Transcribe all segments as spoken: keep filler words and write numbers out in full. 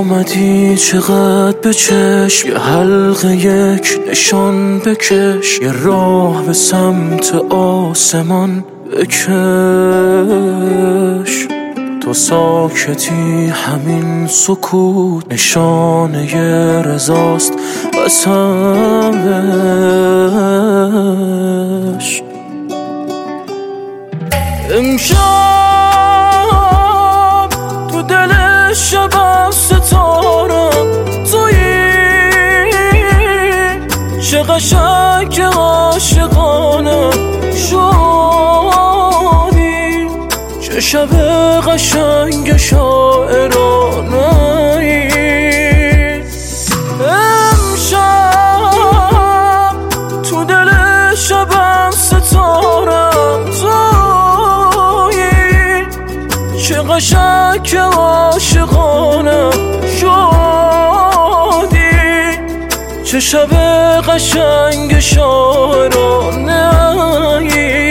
آمدی چقدر به چشم، یه حلقه یک نشان بکش، یه راه به سمت آسمان بکش. تو ساکتی همین سکوت نشانه ی رضاست قسمش. امشب تو دل شب ستارم تویی، چه قشنگ عاشقانه شدی، چه شب قشنگ شاعرانه ای. امشب تو دل شب ستارم تویی، چه قشنگ عاشقانه شدی، چه شب قشنگ شاعرانه ای.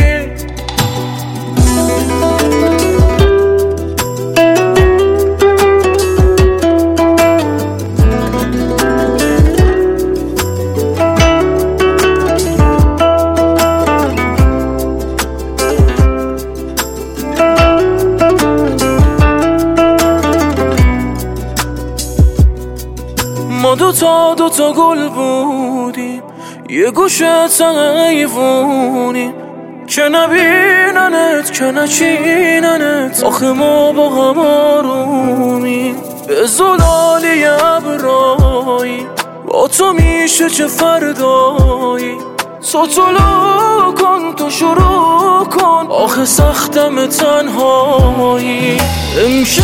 ما دوتا دوتا گل بودیم، یه گوشه حیوونیم، که نبیننت که نچیننت، آخه ما با هم آرومیم. به زلالی ابرایی با تو میشه چه فردایی، تو طلوع کن تو شروع کن، آخه سختم تنهایی. امشب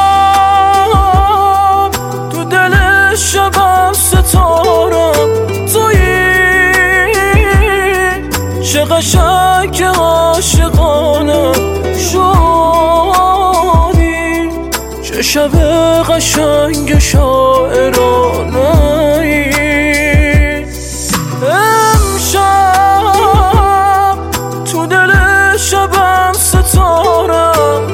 تو دل شب ستارم تویی، چه قشنگ عاشقانه شدی، چه شب قشنگ شاعرانه ای. امشب تو دل شب ستارم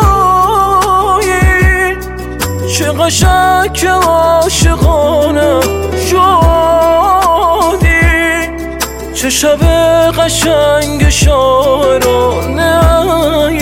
تویی، چه قشنگ عاشقانه شدی، چه شب قشنگ شاعرانه ای.